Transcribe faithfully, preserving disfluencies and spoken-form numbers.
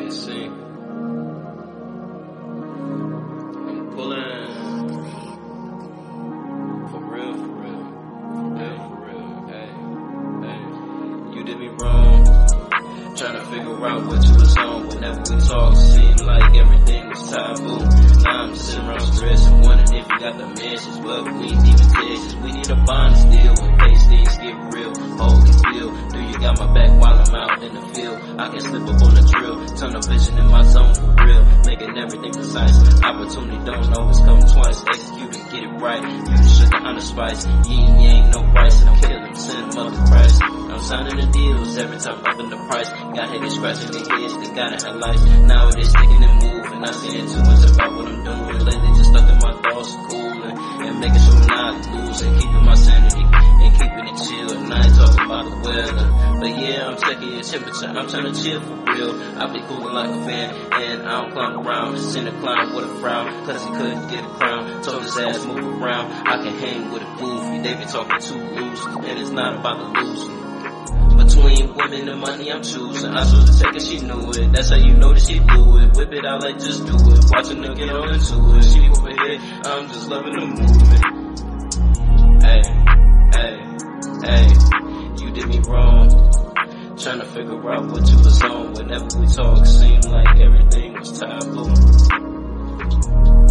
can see. I'm pulling. For real, for real. Hey, for real. Hey, hey. You did me wrong. Trying to figure out what you was on. Whenever we talk, seemed like everything was taboo. Now I'm just sitting around stressing, wondering if you got the message. But we ain't even Texas. We need a bond still in case things get real. Hold it still. Do you got my back while I'm out in the field? I can slip up on the drill. Tunnel vision in my zone for real. Making everything precise. Opportunity don't always come twice. Execute and get it right. You the sugar on the spice. Yin yang, no price. And I'm killing, send them up the price. I'm signing the deals every time upping the price. Got haters scratching their heads, they gotta have life. Now it is sticking and moving. I see it too much about what I'm doing. Lately just stuck in my thoughts, cooling and making sure I'm not losing. Keeping my sanity and keeping it chill. And I ain't talking about the weather, but yeah, I'm checking your temperature. I'm trying to chill for real. I be cooling like a fan, and I don't climb around. Just in a climb with a frown, cause he couldn't get a crown. Told his ass move around. I can hang with a goofy. They be talking too loose, and it's not about the losing. Between women and money, I'm choosing. I chose to take it, she knew it. That's how you know that she blew it. Whip it out like just do it. Watching her get on into it. She over here, I'm just loving the movement. Hey, hey, hey, you did me wrong. Trying to figure out what you was on. Whenever we talk, seemed like everything was taboo.